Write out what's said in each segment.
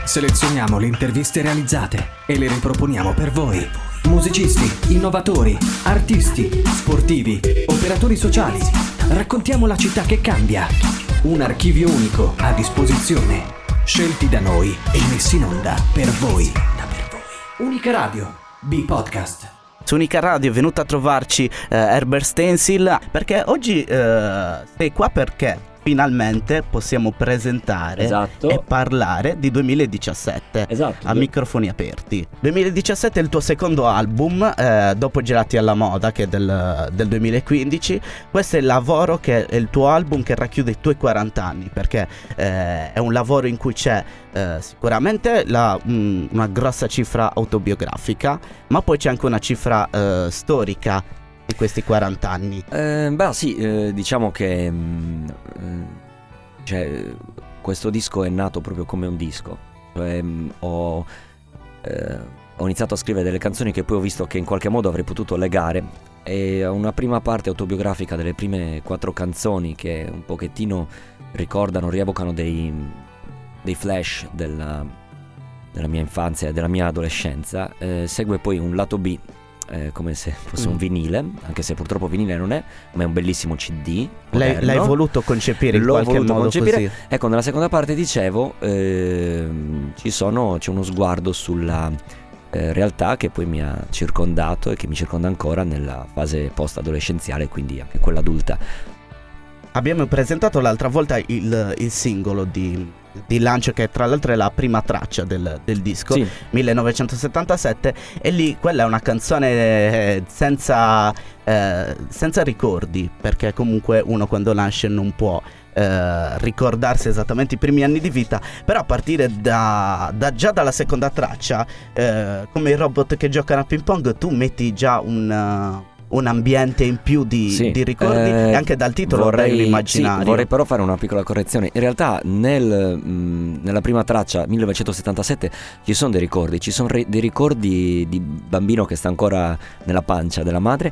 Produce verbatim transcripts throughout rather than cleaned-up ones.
Selezioniamo le interviste realizzate e le riproponiamo per voi. Musicisti, innovatori, artisti, sportivi, operatori sociali. Raccontiamo la città che cambia. Un archivio unico a disposizione. Scelti da noi e messi in onda per voi. Unica Radio, B-Podcast. Su Unica Radio è venuto a trovarci eh, Herbert Stencil, perché oggi eh, sei qua perché finalmente possiamo presentare esatto. e parlare di duemiladiciassette esatto. a microfoni aperti. duemiladiciassette è il tuo secondo album, eh, dopo Gelati alla Moda, che è del, del duemilaquindici. Questo è il lavoro che è il tuo album che racchiude i tuoi quaranta anni, perché eh, è un lavoro in cui c'è eh, sicuramente la, mh, una grossa cifra autobiografica, ma poi c'è anche una cifra eh, storica di questi quaranta anni. Eh, beh sì, eh, diciamo che mh, cioè, questo disco è nato proprio come un disco. Cioè, mh, ho, eh, ho iniziato a scrivere delle canzoni che poi ho visto che in qualche modo avrei potuto legare, e una prima parte autobiografica delle prime quattro canzoni che un pochettino ricordano, rievocano dei, dei flash della, della mia infanzia e della mia adolescenza. Eh, segue poi un lato B, Eh, come se fosse mm. un vinile, anche se purtroppo vinile non è, ma è un bellissimo C D. L'hai, l'hai voluto concepire in L'ho qualche modo concepire. così. Ecco, nella seconda parte dicevo eh, ci sono, c'è uno sguardo sulla eh, realtà che poi mi ha circondato e che mi circonda ancora nella fase post-adolescenziale, quindi anche quella adulta. Abbiamo presentato l'altra volta il, il singolo di, di lancio, che tra l'altro è la prima traccia del, del disco, sì. millenovecentosettantasette, e lì quella è una canzone eh, senza, eh, senza ricordi, perché comunque uno quando nasce non può eh, ricordarsi esattamente i primi anni di vita, però a partire da, da già dalla seconda traccia, eh, come i robot che giocano a ping pong, tu metti già un... Uh, un ambiente in più di, sì, di ricordi, eh, e anche dal titolo vorrei, dai un immaginario. Sì, vorrei però fare una piccola correzione. In realtà nel, mh, nella prima traccia millenovecentosettantasette ci sono dei ricordi, ci sono re- dei ricordi di bambino che sta ancora nella pancia della madre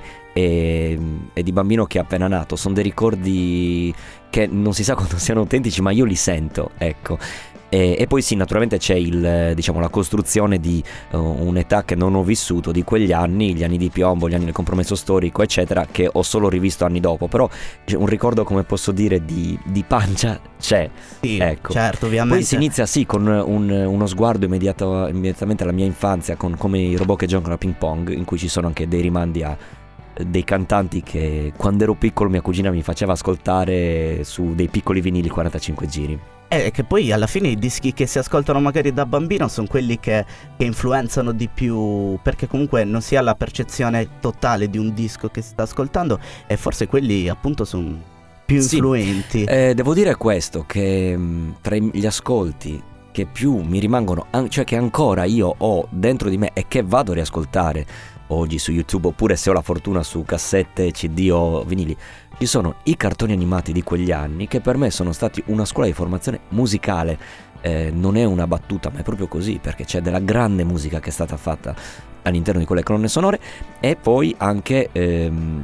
e, e di bambino che è appena nato. Sono dei ricordi che non si sa quando siano autentici, ma io li sento, ecco. E, e poi sì, naturalmente c'è il, diciamo, la costruzione di uh, un'età che non ho vissuto, di quegli anni, gli anni di piombo, gli anni del compromesso storico, eccetera, che ho solo rivisto anni dopo. Però un ricordo, come posso dire, di, di pancia c'è. Sì, ecco. Certo, ovviamente. Poi si inizia sì con un, uno sguardo immediato, immediatamente alla mia infanzia, con come i robot che giocano a ping pong, in cui ci sono anche dei rimandi a dei cantanti che quando ero piccolo mia cugina mi faceva ascoltare su dei piccoli vinili quarantacinque giri. E che poi alla fine i dischi che si ascoltano magari da bambino sono quelli che, che influenzano di più, perché comunque non si ha la percezione totale di un disco che si sta ascoltando, e forse quelli appunto sono più influenti. Sì, eh, devo dire questo, che mh, tra gli ascolti che più mi rimangono, an- cioè che ancora io ho dentro di me e che vado a riascoltare oggi su YouTube, oppure se ho la fortuna su cassette, C D o vinili, ci sono i cartoni animati di quegli anni, che per me sono stati una scuola di formazione musicale. Eh, non è una battuta, ma è proprio così, perché c'è della grande musica che è stata fatta all'interno di quelle colonne sonore. E poi anche ehm,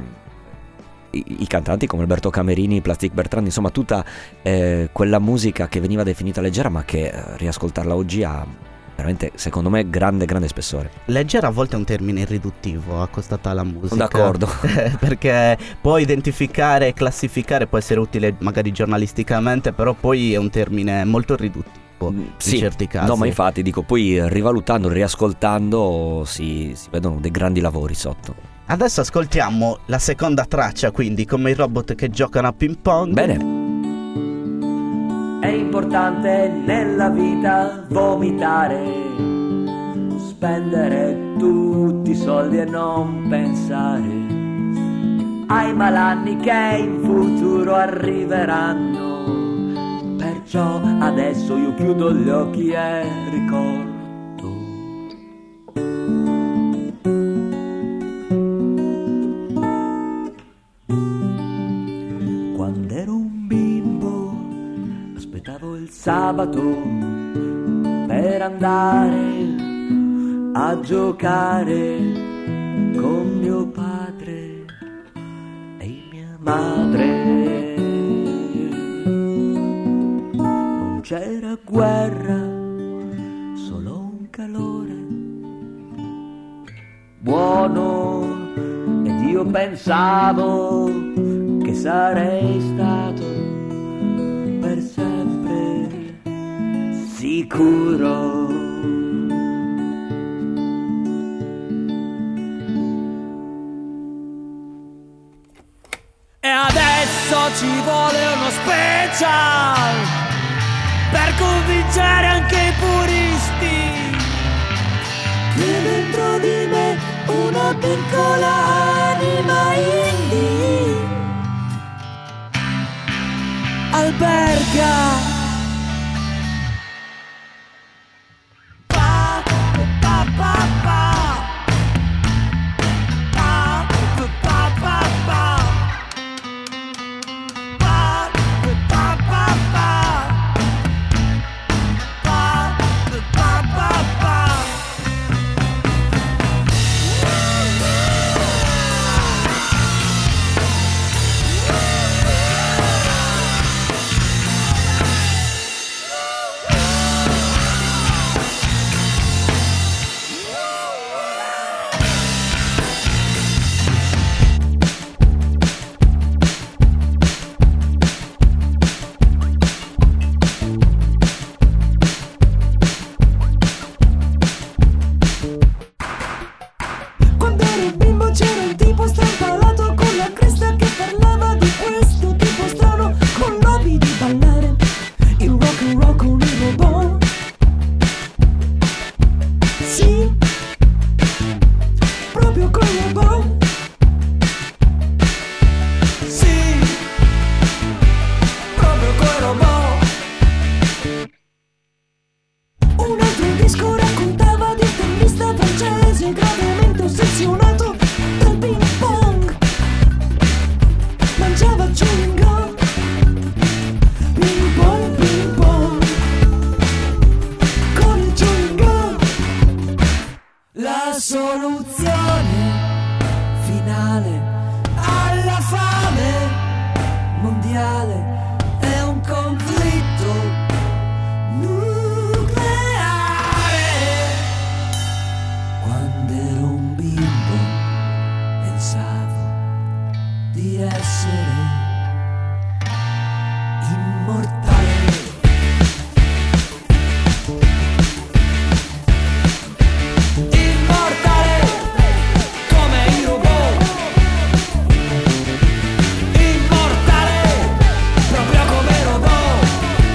i, i cantanti come Alberto Camerini, Plastic Bertrand, insomma tutta eh, quella musica che veniva definita leggera, ma che eh, riascoltarla oggi ha veramente, secondo me, grande grande spessore. Leggera a volte è un termine riduttivo accostato alla musica. Sono d'accordo. Perché poi identificare e classificare può essere utile magari giornalisticamente, però poi è un termine molto riduttivo in sì, certi casi. No, ma infatti dico, poi rivalutando, riascoltando si, si vedono dei grandi lavori sotto. Adesso ascoltiamo la seconda traccia, quindi come i robot che giocano a ping pong. Bene. È importante nella vita vomitare, spendere tutti i soldi e non pensare ai malanni che in futuro arriveranno. Perciò adesso io chiudo gli occhi e ricordo quando ero un bimbo, aspettavo il sabato per andare a giocare con mio padre e mia madre. Non c'era guerra suono ed io pensavo che sarei stato per sempre sicuro. E adesso ci vuole uno special per convincere anche i puristi che dentro di me una piccola anima indie alberga. Pa, pa, pa, pa. Pa, pa, pa, pa, pa. Pa, pa, pa, pa. Pa, pa, pa, pa. Quando ero un bimbo c'era un tipo strampalato con la cresta che parlava di questo tipo strano con l'hobby di ballare il rock and roll con il robot. Sì, proprio con il robot. Sì, proprio con il robot. Un altro disco raccontava di un tennista francese gravemente ossessionato dal ping pong. Mangiava chewing gum. Ping pong, ping pong. Con il chewing gum. La soluzione finale alla fame mondiale è un conflitto nucleare. Quando ero un bimbo pensavo di essere immortale. Immortale come i robot. Immortale proprio come i robot.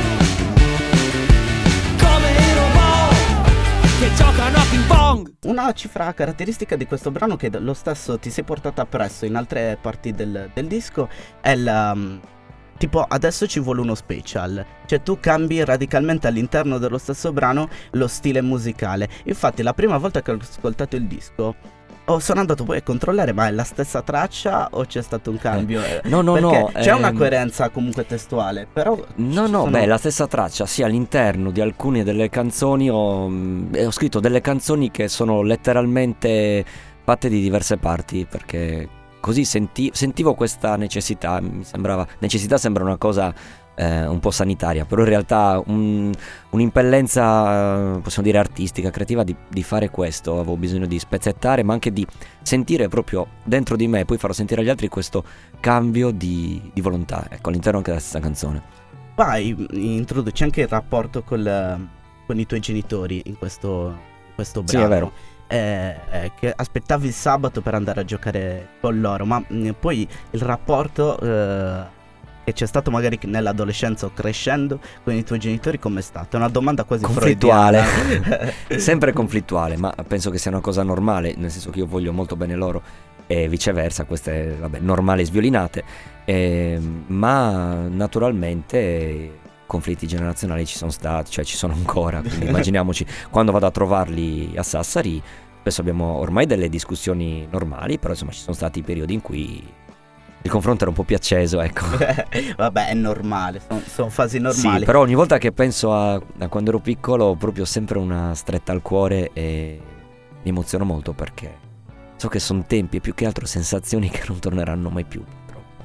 Come i robot che giocano a ping pong. Una cifra caratteristica di questo brano che lo stesso ti sei portato appresso in altre parti del, del disco è la... um, tipo adesso ci vuole uno special. Cioè tu cambi radicalmente all'interno dello stesso brano lo stile musicale. Infatti la prima volta che ho ascoltato il disco oh, sono andato poi a controllare, ma è la stessa traccia o c'è stato un cambio? Eh, no, no, Perché no, c'è ehm, una coerenza comunque testuale, però No, ci no, sono- beh, la stessa traccia, sì, all'interno di alcune delle canzoni ho, mh, ho scritto delle canzoni che sono letteralmente fatte di diverse parti, perché così senti- sentivo questa necessità, mi sembrava, necessità sembra una cosa eh, un po' sanitaria, però in realtà un- un'impellenza, eh, possiamo dire artistica, creativa di, di fare questo, avevo bisogno di spezzettare, ma anche di sentire proprio dentro di me, poi farò sentire agli altri questo cambio di, di volontà, ecco, all'interno anche della stessa canzone. Poi introduci anche il rapporto col- con i tuoi genitori in questo, in questo Sì, brano. è vero. Eh, eh, che aspettavi il sabato per andare a giocare con loro, ma mh, poi il rapporto eh, che c'è stato magari nell'adolescenza o crescendo con i tuoi genitori com'è stato? È una domanda quasi Conflittuale. freudiana. Sempre conflittuale, ma penso che sia una cosa normale, nel senso che io voglio molto bene loro e viceversa, queste vabbè, normali sviolinate, eh, ma naturalmente conflitti generazionali ci sono stati, cioè ci sono ancora, quindi immaginiamoci quando vado a trovarli a Sassari, spesso abbiamo ormai delle discussioni normali, però insomma ci sono stati periodi in cui il confronto era un po' più acceso, ecco. Vabbè, è normale, sono, sono fasi normali. Sì, però ogni volta che penso a, a quando ero piccolo ho proprio sempre una stretta al cuore e mi emoziono molto perché so che sono tempi e più che altro sensazioni che non torneranno mai più, purtroppo.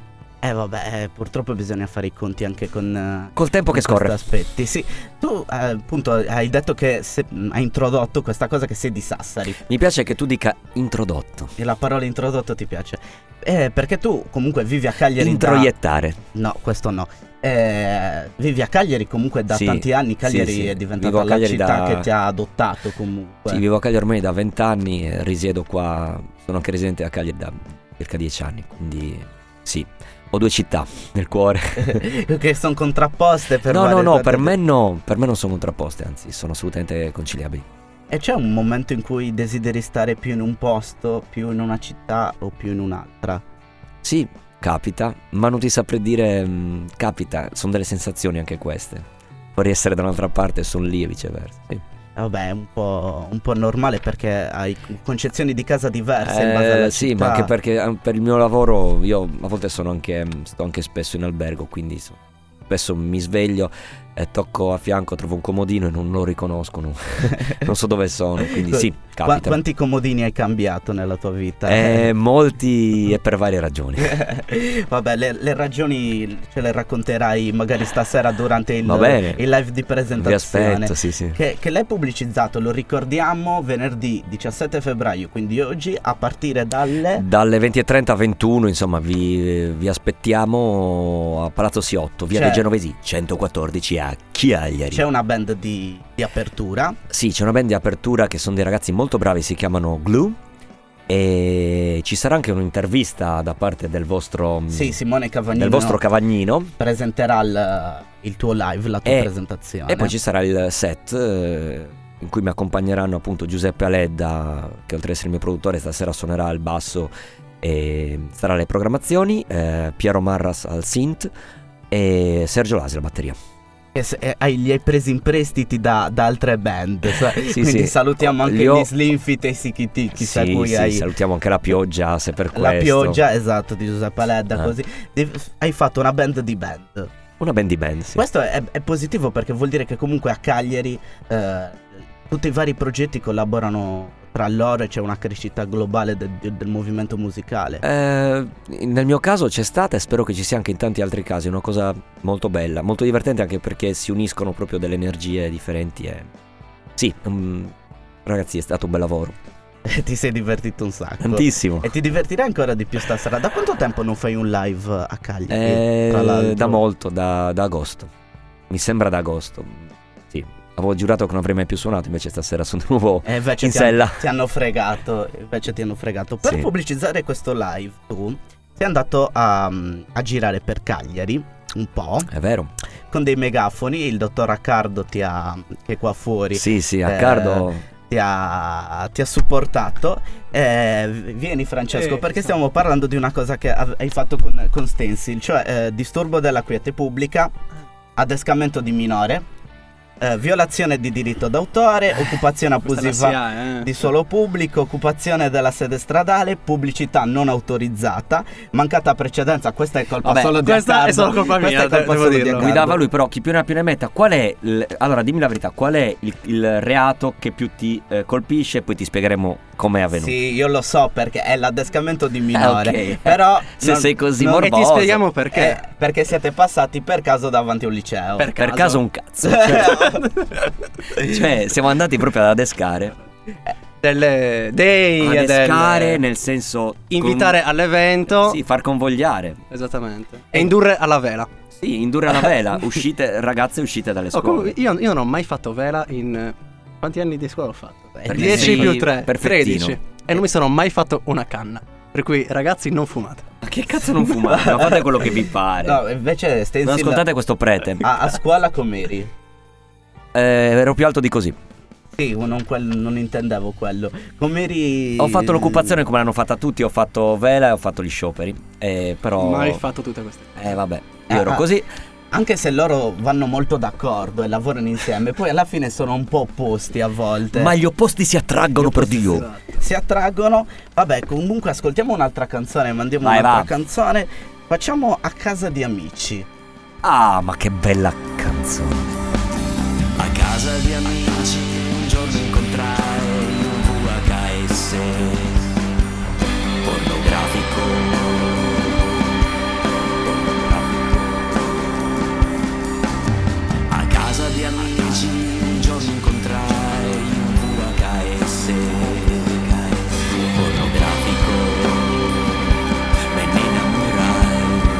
Eh vabbè, eh, purtroppo bisogna fare i conti anche con eh, Col tempo con che scorre. questi aspetti. Sì, tu eh, appunto hai detto che se- hai introdotto questa cosa che sei di Sassari. Mi piace che tu dica introdotto. E la parola introdotto ti piace? Eh, perché tu comunque vivi a Cagliari Introiettare. da... No, questo no. Eh, vivi a Cagliari comunque da Sì, tanti anni. Cagliari sì, sì. è diventata Vivo a la Cagliari città da- che ti ha adottato comunque. Sì, vivo a Cagliari ormai da vent'anni, eh, risiedo qua, sono anche residente a Cagliari da circa dieci anni, quindi sì, ho due città nel cuore. Che sono contrapposte per No, no, varie no, cose. per me no, per me non sono contrapposte, anzi sono assolutamente conciliabili. E c'è un momento in cui desideri stare più in un posto, più in una città o più in un'altra? Sì, capita, ma non ti saprei dire, mh, capita, sono delle sensazioni anche queste. Vorrei essere da un'altra parte e sono lì e viceversa. Sì. Vabbè, è un po', un po' normale perché hai concezioni di casa diverse in base alla Eh, sì, città. ma anche perché eh, per il mio lavoro io a volte sono anche, sto anche spesso in albergo, quindi so- spesso mi sveglio e tocco a fianco, trovo un comodino e non lo riconoscono, non so dove sono, quindi sì, Qua- capita. quanti comodini hai cambiato nella tua vita? Eh, molti e per varie ragioni. Vabbè, le, le ragioni ce le racconterai magari stasera durante il, Va bene. il live di Vi presentazione. aspetto, sì, sì. Che, che l'hai pubblicizzato, lo ricordiamo, venerdì diciassette febbraio, quindi oggi a partire dalle... Dalle venti e trenta a ventuno, insomma, vi, vi aspettiamo a Palazzo Siotto, via C'è- dei Genovesi centoquattordici a Cagliari. C'è una band di, di apertura. Sì, c'è una band di apertura che sono dei ragazzi molto bravi, si chiamano Glue. E ci sarà anche un'intervista da parte del vostro, Sì, Simone Cavagnino del vostro Cavagnino. presenterà il, il tuo live, la tua E- presentazione. E poi ci sarà il set eh, in cui mi accompagneranno appunto Giuseppe Aledda, che oltre ad essere il mio produttore stasera suonerà il basso e sarà alle programmazioni, eh, Piero Marras al synth e Sergio Lasi alla batteria. E se- e hai- li hai presi in prestiti da, da altre band. Sa- Sì, Quindi sì. salutiamo anche Li ho- gli Slim Fit e i Sikitiki. Sì, cui sì, hai salutiamo anche la pioggia se per la questo. pioggia, esatto, di Giuseppe Aledda. Ah. Così Devi- hai fatto una band di band. Una band di band, sì. Questo è, è positivo perché vuol dire che comunque a Cagliari eh, tutti i vari progetti collaborano tra loro e c'è una crescita globale del, del movimento musicale. Eh, nel mio caso c'è stata e spero che ci sia anche in tanti altri casi, una cosa molto bella, molto divertente anche perché si uniscono proprio delle energie differenti e sì, mm, ragazzi, è stato un bel lavoro, Ti sei divertito un sacco. tantissimo. E ti divertirai ancora di più stasera. Da quanto tempo non fai un live a Cagliari? Eh, tra l'altro? da molto, da, da agosto, mi sembra da agosto, sì, avevo giurato che non avrei mai più suonato, invece stasera sono di nuovo E invece in ti, han- sella. ti hanno fregato. Invece ti hanno fregato. Per Sì. pubblicizzare questo live, tu sei andato a, a girare per Cagliari un po' È vero. con dei megafoni. Il dottor Raccardo ti ha, che è qua fuori, Sì, sì, Eh, Riccardo. ti ha, ti ha supportato. Eh, vieni Francesco, Eh, perché so. stiamo parlando di una cosa che av- hai fatto con, con Stencil, cioè eh, disturbo della quiete pubblica, adescamento di minore, eh, violazione di diritto d'autore, occupazione Questa la abusiva S I A, eh. di suolo pubblico, occupazione della sede stradale, pubblicità non autorizzata, mancata precedenza. Questa è colpa Vabbè, solo di questa Riccardo. è solo colpa Questa mia, è colpa devo solo di dirlo. Riccardo. Guidava lui, però chi più ne ha più ne metta. Qual è il... Allora dimmi la verità, qual è il, il reato che più ti eh, colpisce e poi ti spiegheremo com'è avvenuto. Sì, io lo so perché è l'adescamento di minore. ok. Però Se non- sei così non- E morboso. ti spieghiamo perché. Eh, perché siete passati per caso davanti a un liceo. Per Per caso. caso un cazzo. Cioè, cioè, siamo andati proprio ad adescare. Delle, dei e Adescare delle- nel senso invitare con- all'evento. Sì, far convogliare. Esattamente. E indurre alla vela. Sì, indurre alla vela, uscite ragazze uscite dalle Oh, scuole. comunque, io, io non ho mai fatto vela in eh, quanti anni di scuola ho fatto? Perché dieci sei più tre, perfettino. tredici. E non mi sono mai fatto una canna. Per cui ragazzi non fumate. Ma che cazzo non fumate? Ma fate quello che vi pare. No, invece Non Stencil ascoltate questo prete. a, a scuola com'eri? Eh, ero più alto di così. Sì, non, quel- non intendevo quello. Com'eri? Ho fatto l'occupazione come l'hanno fatta tutti, ho fatto vela e ho fatto gli scioperi. Eh, però. Mai fatto tutte queste cose. Eh vabbè, io Ah, ero ah. così. Anche se loro vanno molto d'accordo e lavorano insieme, poi alla fine sono un po' opposti a volte. Ma gli opposti si attraggono per Dio. Esatto. Si attraggono. Vabbè, comunque ascoltiamo un'altra canzone, mandiamo Vai, un'altra va. canzone. Facciamo A casa di amici. Ah, ma che bella canzone. A casa di amici un giorno incontrai un V H S pornografico. amici un giorno incontrai un V H S pornografico, me ne innamorai.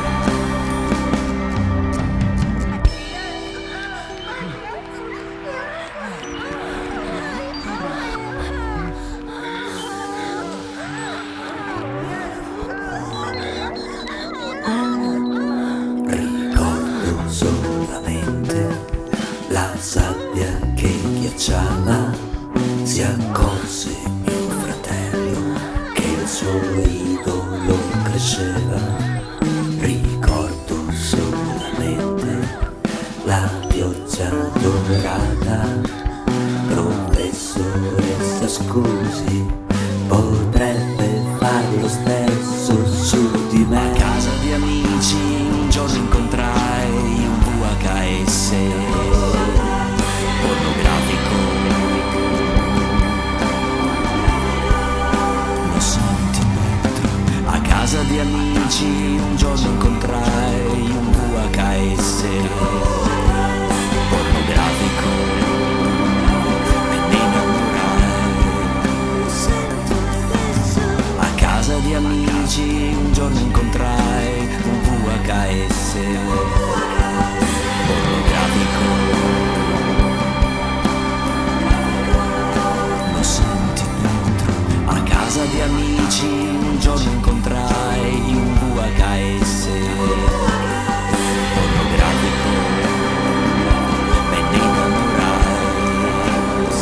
Ricordo solamente la sabbia che ghiacciava, si accorse mio fratello che il suo idolo cresceva. Ricordo solamente la pioggia dorata, professoressa scusi, potrebbe fare lo stesso su di me. A casa di amici un giorno incontrai un V H S pornografico, lo senti dentro. A casa di amici un giorno incontrai un V H S pornografico, me ne innamorai. A casa di amici un giorno incontrai un V H S pornografico, lo senti dentro. A casa di amici un giorno incontrai un V H S pornografico, me ne innamorai.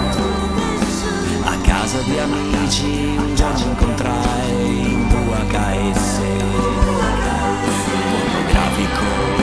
A casa di amici un giorno incontrai un V H S pornografico.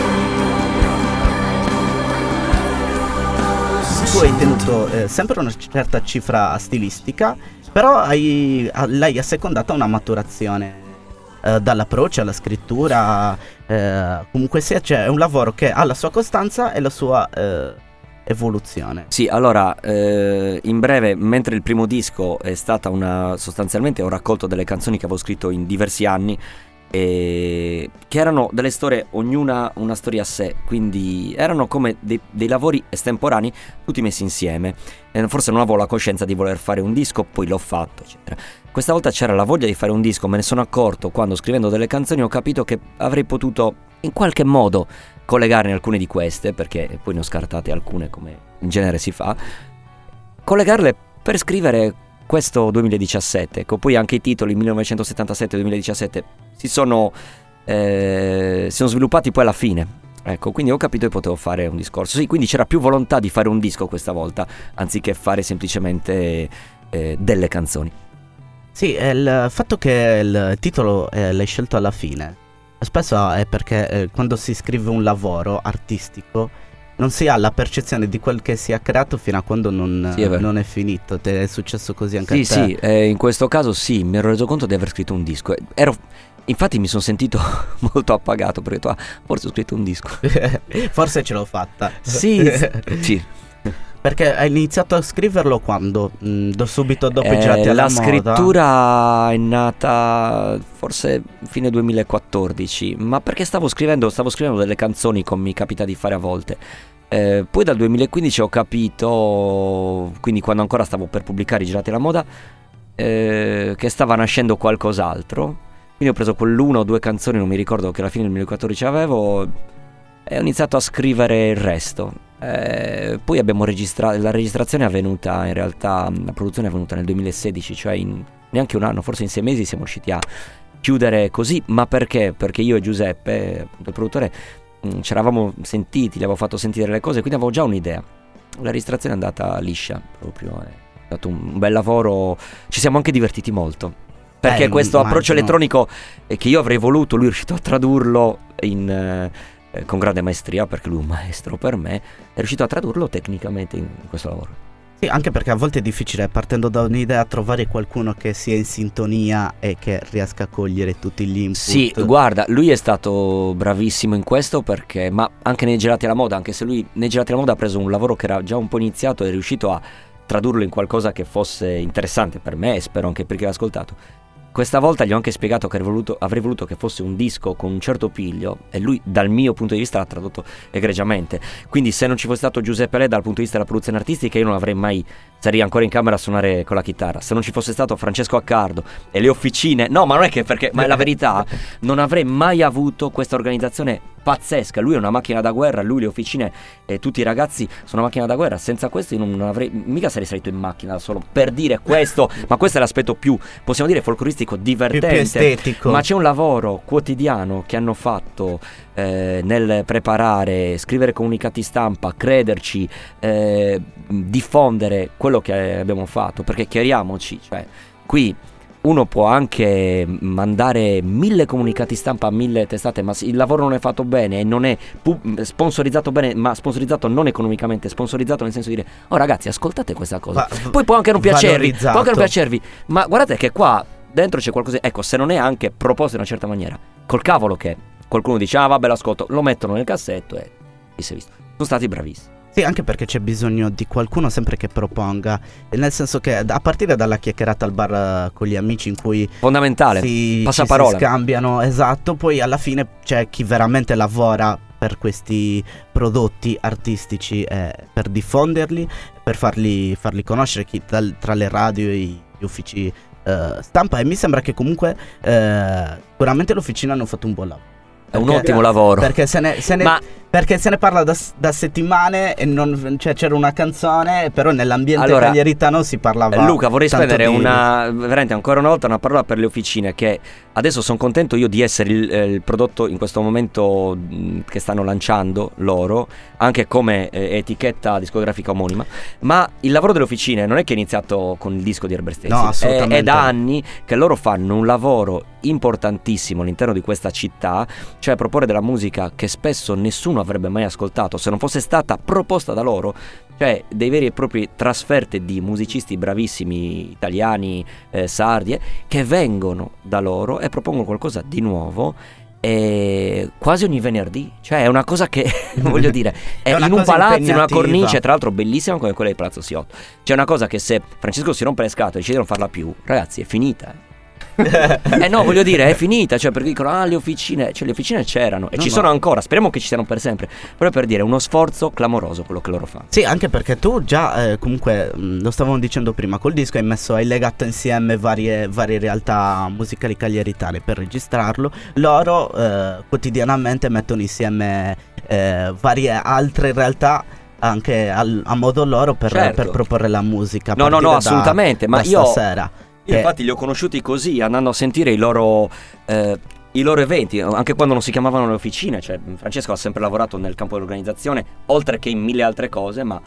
Tu hai tenuto eh, sempre una certa cifra stilistica, però hai, a- l'hai assecondata una maturazione eh, dall'approccio alla scrittura, eh, comunque sia c'è un lavoro che ha la sua costanza e la sua eh, evoluzione. Sì, allora, eh, in breve, mentre il primo disco è stata una, sostanzialmente un raccolto delle canzoni che avevo scritto in diversi anni, e che erano delle storie, ognuna una storia a sé, quindi erano come dei, dei lavori estemporanei tutti messi insieme, e forse non avevo la coscienza di voler fare un disco, poi l'ho fatto, eccetera. Questa volta c'era la voglia di fare un disco, me ne sono accorto quando, scrivendo delle canzoni, ho capito che avrei potuto in qualche modo collegarne alcune di queste, perché poi ne ho scartate alcune come in genere si fa, collegarle per scrivere questo duemiladiciassette. Ecco, poi anche i titoli millenovecentosettantasette duemiladiciassette si sono, eh, si sono sviluppati poi alla fine. Ecco, quindi ho capito che potevo fare un discorso. Sì, quindi c'era più volontà di fare un disco questa volta, anziché fare semplicemente eh, delle canzoni. Sì, e il fatto che il titolo eh, l'hai scelto alla fine spesso è perché eh, quando si scrive un lavoro artistico non si ha la percezione di quel che si è creato fino a quando non, Sì, è vero. non è finito. Te è successo così anche Sì, a te? sì, eh, in questo caso sì, mi ero reso conto di aver scritto un disco. Ero, infatti mi sono sentito molto appagato perché ho detto, ah, forse ho scritto un disco. Forse ce l'ho fatta. Sì, sì. Perché hai iniziato a scriverlo quando? Mm, do- subito dopo i Eh, girati alla la moda? scrittura è nata forse fine duemilaquattordici, ma perché stavo scrivendo, stavo scrivendo delle canzoni come mi capita di fare a volte. Eh, poi dal duemilaquindici ho capito, quindi quando ancora stavo per pubblicare i girati alla moda, eh, che stava nascendo qualcos'altro. Quindi ho preso quell'una o due canzoni, non mi ricordo, che alla fine del duemilaquattordici avevo, e ho iniziato a scrivere il resto. Eh, poi abbiamo registrato, la registrazione è avvenuta, in realtà la produzione è avvenuta nel duemilasedici, cioè in neanche un anno, forse in sei mesi siamo riusciti a chiudere così. Ma perché? Perché io e Giuseppe, appunto il produttore, mh, ci eravamo sentiti, gli avevo fatto sentire le cose, quindi avevo già un'idea. La registrazione è andata liscia proprio, è stato un bel lavoro, ci siamo anche divertiti molto. Perché Eh, questo approccio immagino. elettronico eh, che io avrei voluto, lui è riuscito a tradurlo in, eh, eh, con grande maestria, perché lui è un maestro per me, è riuscito a tradurlo tecnicamente in questo lavoro. Sì, anche perché a volte è difficile, partendo da un'idea, trovare qualcuno che sia in sintonia e che riesca a cogliere tutti gli input. Sì, guarda, lui è stato bravissimo in questo, perché, ma anche nei girati alla moda, anche se lui nei girati alla moda ha preso un lavoro che era già un po' iniziato e è riuscito a tradurlo in qualcosa che fosse interessante per me e spero anche per chi l'ha ascoltato. Questa volta gli ho anche spiegato che avrei voluto, avrei voluto che fosse un disco con un certo piglio, e lui dal mio punto di vista l'ha tradotto egregiamente. Quindi se non ci fosse stato Giuseppe Le dal punto di vista della produzione artistica, io non avrei mai, sarei ancora in camera a suonare con la chitarra. Se non ci fosse stato Francesco Accardo e le officine, no, ma non è che perché, ma è la verità, non avrei mai avuto questa organizzazione pazzesca. Lui è una macchina da guerra, lui le officine e tutti i ragazzi sono una macchina da guerra. Senza questo io non, non avrei mica sarei salito in macchina da solo per dire questo, ma questo è l'aspetto più, possiamo dire, folcloristico, divertente, più estetico. Ma c'è un lavoro quotidiano che hanno fatto eh, nel preparare, scrivere comunicati stampa, crederci, eh, diffondere quello che abbiamo fatto, perché chiariamoci, cioè qui uno può anche mandare mille comunicati stampa a mille testate, ma se il lavoro non è fatto bene e non è pu- sponsorizzato bene, ma sponsorizzato non economicamente, sponsorizzato nel senso di dire: oh ragazzi, ascoltate questa cosa. Va- Poi può anche non piacervi, può anche non piacervi, ma guardate che qua dentro c'è qualcosa. Ecco, se non è anche proposto in una certa maniera, col cavolo che qualcuno dice: ah vabbè, l'ascolto, lo mettono nel cassetto e chi si è visto. Sono stati bravissimi. Sì, anche perché c'è bisogno di qualcuno sempre che proponga, nel senso che a partire dalla chiacchierata al bar con gli amici in cui fondamentale si, passaparola, ci si scambiano, esatto, poi alla fine c'è chi veramente lavora per questi prodotti artistici, eh, per diffonderli, per farli, farli conoscere chi, dal, tra le radio e gli uffici eh, stampa, e mi sembra che comunque eh, sicuramente l'officina hanno fatto un buon lavoro. È un ottimo lavoro. Perché se ne, se ne, Ma... perché se ne parla da, da settimane e non, cioè c'era una canzone, però nell'ambiente allora, cagliaritano si parlava. Luca, vorrei spendere di... una veramente ancora una volta una parola per le officine, che adesso sono contento io di essere il, eh, il prodotto in questo momento mh, che stanno lanciando loro, anche come eh, etichetta discografica omonima. Ma il lavoro delle officine non è che è iniziato con il disco di Herbert Stacey. No, assolutamente. È, è da anni che loro fanno un lavoro importantissimo all'interno di questa città, cioè proporre della musica che spesso nessuno avrebbe mai ascoltato se non fosse stata proposta da loro, cioè dei veri e propri trasferte di musicisti bravissimi italiani, eh, sardi, eh, che vengono da loro e propongono qualcosa di nuovo. E quasi ogni venerdì, cioè è una cosa che voglio dire è, è in un palazzo, in una cornice tra l'altro bellissima come quella di Palazzo Siotto. C'è una cosa che se Francesco si rompe le scatole e decide di non farla più, ragazzi, è finita, eh. Eh no, voglio dire, è finita, cioè perché dicono ah le officine, cioè le officine c'erano e no, ci no. sono ancora, speriamo che ci siano per sempre. Però per dire, è uno sforzo clamoroso quello che loro fanno. Sì, anche perché tu già eh, comunque mh, lo stavamo dicendo prima, col disco hai messo, hai legato insieme varie, varie realtà musicali cagliaritane per registrarlo. Loro eh, quotidianamente mettono insieme eh, varie altre realtà anche al, a modo loro per, certo. per proporre la musica. No, no, no, assolutamente, da, ma da io stasera. Io infatti li ho conosciuti così, andando a sentire i loro, eh, i loro eventi, anche quando non si chiamavano le officine. Cioè Francesco ha sempre lavorato nel campo dell'organizzazione, oltre che in mille altre cose, ma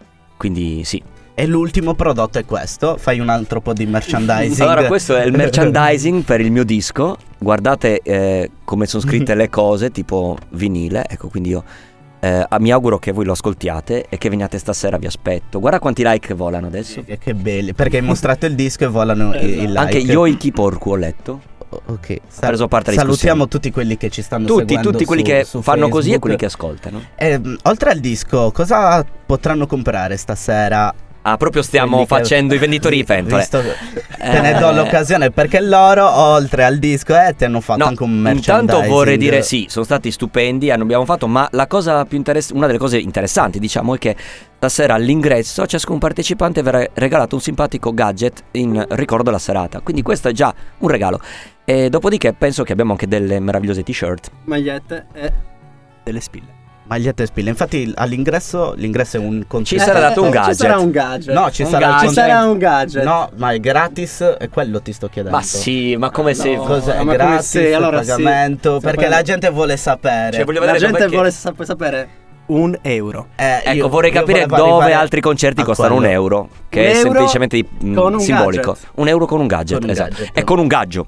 quindi sì. E l'ultimo prodotto è questo, fai un altro po' di merchandising. Allora questo è il merchandising per il mio disco. Guardate eh, come sono scritte le cose, tipo vinile, ecco, quindi io... Eh, mi auguro che voi lo ascoltiate e che veniate stasera, vi aspetto. Guarda quanti like volano adesso. Che, che belli, perché hai mostrato il disco e volano i, i like. Anche Yoiki Porco ho letto. Ok, Sal- ha preso parte alla salutiamo tutti quelli che ci stanno tutti, seguendo. Tutti quelli su, che su fanno Facebook. Così e quelli che ascoltano. eh, Oltre al disco, cosa potranno comprare stasera? Ah, proprio stiamo facendo che... i venditori di pentole. Visto, te ne do l'occasione perché loro, oltre al disco, eh, ti hanno fatto no, anche un merchandising. Intanto vorrei dire sì, sono stati stupendi, abbiamo fatto, ma la cosa più interessante, una delle cose interessanti, diciamo, è che stasera all'ingresso a ciascun partecipante verrà regalato un simpatico gadget in ricordo della serata. Quindi questo è già un regalo. E dopodiché penso che abbiamo anche delle meravigliose t-shirt, magliette e delle spille. Magliette e spille. Infatti all'ingresso l'ingresso è un contenuto. Ci sarà dato un gadget. Ci sarà un gadget. No, ci un sarà, gadget. il ci sarà un gadget. No, ma è gratis, è quello ti sto chiedendo. Ma sì, ma come no, se cos'è? ma È gratis, come se, allora, pagamento, sì, perché sapere. la gente vuole sapere. Cioè, voglio la vedere gente dov'è vuole che... sap- sapere un euro. Eh, Ecco, io, vorrei io capire volevo dove arrivare altri concerti a costano quello. un euro, che Un è euro semplicemente mh, con un simbolico. gadget. Un euro con un gadget, Con un esatto. gadget. E con un gaggio.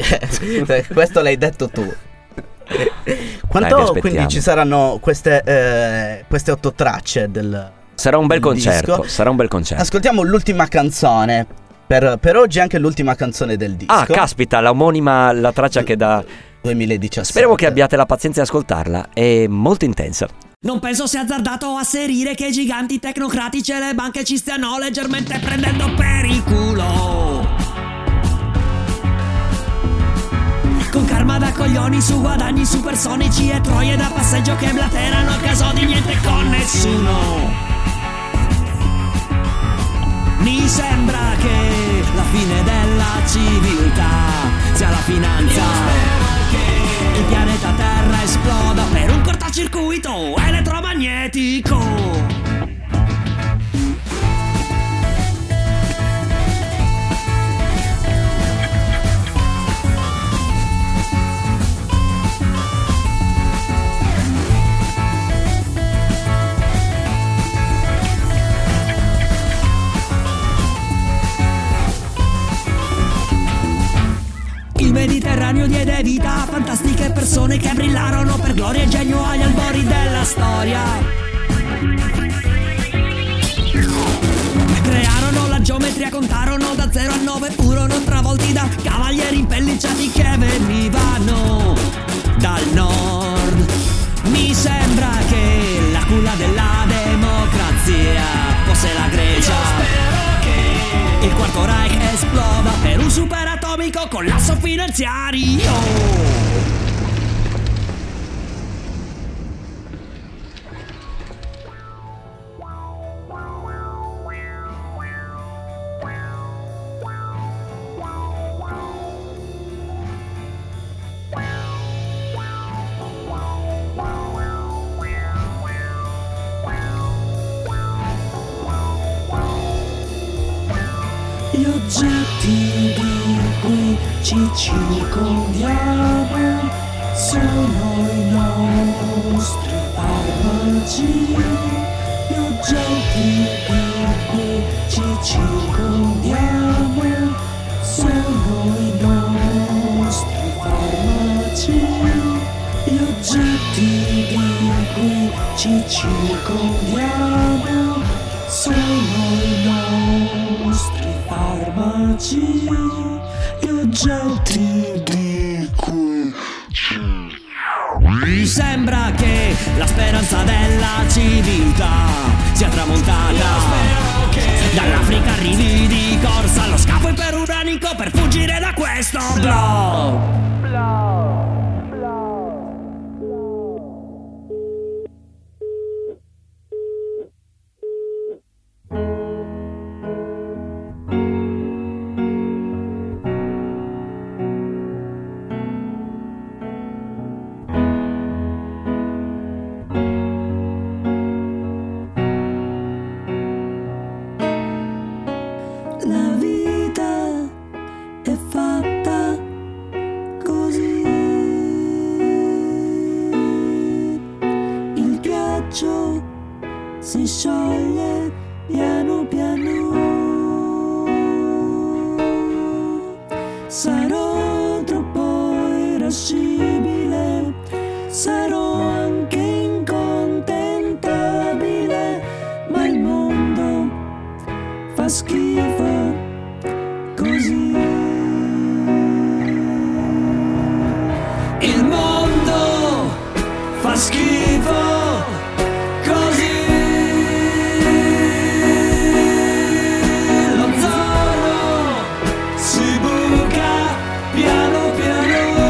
Questo l'hai detto tu. Quanto Dai, vi quindi ci saranno queste, eh, queste otto tracce del Sarà un bel del concerto, disco? sarà un bel concerto. Ascoltiamo l'ultima canzone. Per, per oggi anche l'ultima canzone del disco. Ah, caspita, la omonima, la traccia che da duemiladiciassette. Speriamo che abbiate la pazienza di ascoltarla, è molto intensa. Non penso sia azzardato asserire che i giganti tecnocratici e le banche ci stiano leggermente prendendo per il culo. con karma da coglioni su guadagni supersonici e troie da passeggio che blaterano a caso di niente con nessuno. Mi sembra che la fine della civiltà sia la finanza. Il pianeta Terra esploda per un cortocircuito elettromagnetico. Il Mediterraneo diede vita a fantastiche persone che brillarono per gloria e genio agli albori della storia. Crearono la geometria, contarono da zero a nove, furono travolti da cavalieri impellicati che venivano dal nord. Mi sembra che la culla della democrazia fosse la Grecia. Il quarto Reich esploda per un superatomico collasso finanziario. Gli oggetti di cui ci circondiamo sono i nostri farmaci. Gli oggetti di cui ci circondiamo sono i nostri farmaci. Gli oggetti di cui ci circondiamo sono i nostri farmaci, gli oggetti di cui ci... Mi sembra che la speranza della civiltà sia tramontata. Dall'Africa arrivi di corsa allo scafo iperuranico per fuggire da questo blow. La vita è fatta così. Il ghiaccio si scioglie piano piano. Sarò troppo irascibile, sarò anche incontentabile, ma il mondo fa schifo così. Il mondo fa schifo così. L'ozono si buca piano piano.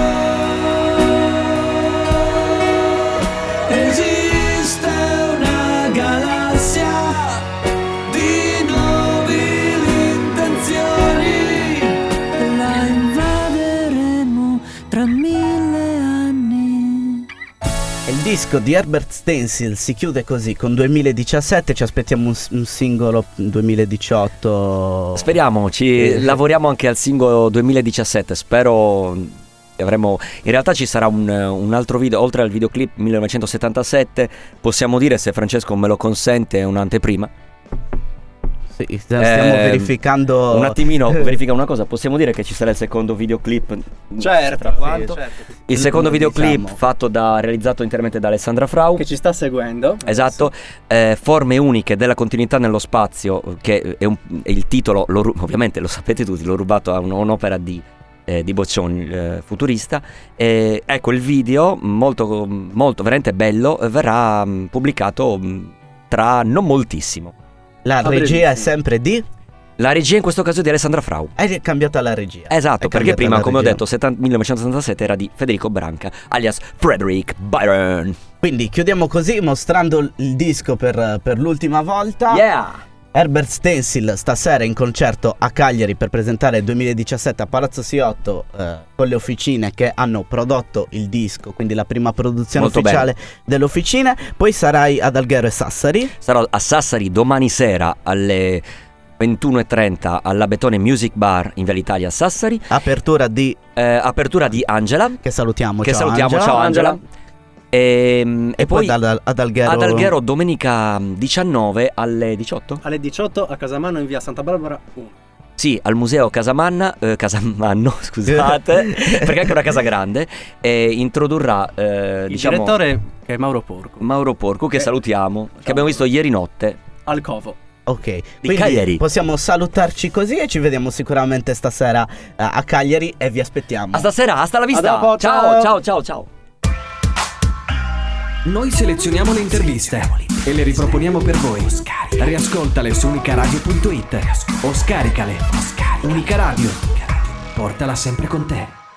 Esiste una galassia di nobili intenzioni. La invaderemo tra mille anni. Il disco di Herbert Stencil si chiude così con duemiladiciassette, ci aspettiamo un, un singolo duemiladiciotto. Speriamo, ci Eh. lavoriamo anche al singolo duemiladiciassette, spero avremo... In realtà ci sarà un, un altro video, oltre al videoclip millenovecentosettantasette, possiamo dire, se Francesco me lo consente, un'anteprima. Sì, stiamo verificando Un attimino, verifica una cosa, possiamo dire che ci sarà il secondo videoclip? Certo, Fra quanto? sì, certo. Il secondo videoclip Diciamo. fatto da, realizzato interamente da Alessandra Frau. Che ci sta seguendo. Esatto, eh, forme uniche della continuità nello spazio, che è, un, è il titolo, lo ru- ovviamente lo sapete tutti, l'ho rubato a un- un'opera di, eh, di Boccioni, eh, futurista. E, ecco, il video, molto, molto veramente bello, eh, verrà mh, pubblicato mh, tra non moltissimo. La Ah, regia è bellissimo. sempre di La regia in questo caso è di Alessandra Frau. È cambiata la regia. Esatto, È perché cambiata prima, la come ho regia. detto, settanta millenovecentosettantasette era di Federico Branca, alias Frederick Byron. Quindi chiudiamo così mostrando il disco per, per l'ultima volta. Yeah! Herbert Stencil stasera in concerto a Cagliari per presentare il duemiladiciassette a Palazzo Siotto eh, con le officine che hanno prodotto il disco, quindi la prima produzione Molto ufficiale delle officine. Poi sarai ad Alghero e Sassari. Sarò a Sassari domani sera alle ventuno e trenta alla Betone Music Bar in Viale Italia a Sassari. Apertura di Eh, apertura di Angela. che salutiamo. Che ciao salutiamo, Angela. ciao Angela. E, E, poi, ad, ad Alghero. ad Alghero domenica diciannove alle diciotto? Alle diciotto a Casamano in via Santa Barbara uno. Sì, al museo Casamanna, eh, Casamanno, scusate, perché è anche una casa grande, e introdurrà eh, Il diciamo direttore che è Mauro Porco. Mauro Porco, che Eh, salutiamo, che abbiamo visto ieri notte. Al Covo. Ok, quindi Cagliari. possiamo salutarci così e ci vediamo sicuramente stasera eh, a Cagliari e vi aspettiamo. A stasera, hasta la vista. A dopo, ciao, ciao. ciao, ciao, ciao. Noi selezioniamo le interviste e le riproponiamo per voi. Riascoltale su unicaradio punto it o scaricale. Unica Radio. Portala sempre con te.